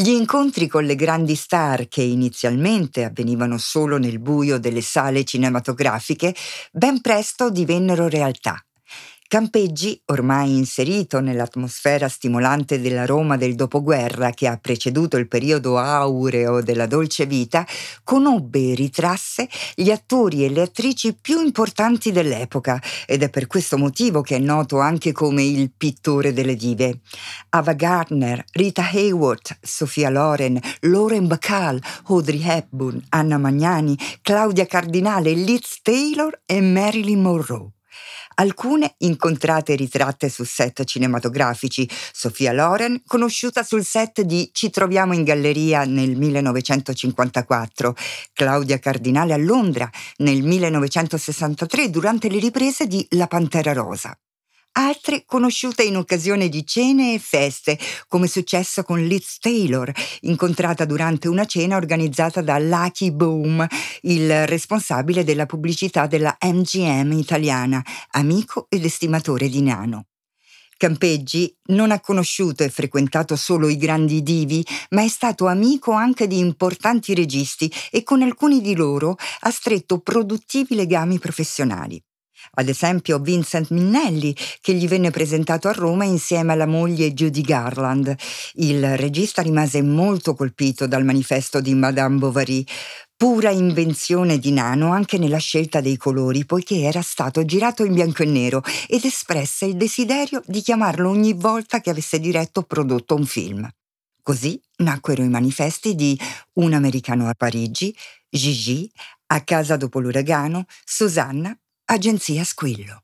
Gli incontri con le grandi star, che inizialmente avvenivano solo nel buio delle sale cinematografiche, ben presto divennero realtà. Campeggi, ormai inserito nell'atmosfera stimolante della Roma del dopoguerra che ha preceduto il periodo aureo della dolce vita, conobbe e ritrasse gli attori e le attrici più importanti dell'epoca ed è per questo motivo che è noto anche come il pittore delle dive. Ava Gardner, Rita Hayworth, Sofia Loren, Lauren Bacall, Audrey Hepburn, Anna Magnani, Claudia Cardinale, Liz Taylor e Marilyn Monroe. Alcune incontrate e ritratte su set cinematografici. Sofia Loren, conosciuta sul set di Ci troviamo in galleria nel 1954, Claudia Cardinale a Londra nel 1963 durante le riprese di La Pantera Rosa. Altre conosciute in occasione di cene e feste, come è successo con Liz Taylor, incontrata durante una cena organizzata da Lucky Boom, il responsabile della pubblicità della MGM italiana, amico ed estimatore di Nano. Campeggi non ha conosciuto e frequentato solo i grandi divi, ma è stato amico anche di importanti registi e con alcuni di loro ha stretto produttivi legami professionali. Ad esempio Vincent Minnelli, che gli venne presentato a Roma insieme alla moglie Judy Garland. Il regista rimase molto colpito dal manifesto di Madame Bovary, pura invenzione di Nano anche nella scelta dei colori, poiché era stato girato in bianco e nero, ed espresse il desiderio di chiamarlo ogni volta che avesse diretto o prodotto un film. Così nacquero i manifesti di Un americano a Parigi, Gigi, A casa dopo l'uragano, Susanna, Agenzia Squillo.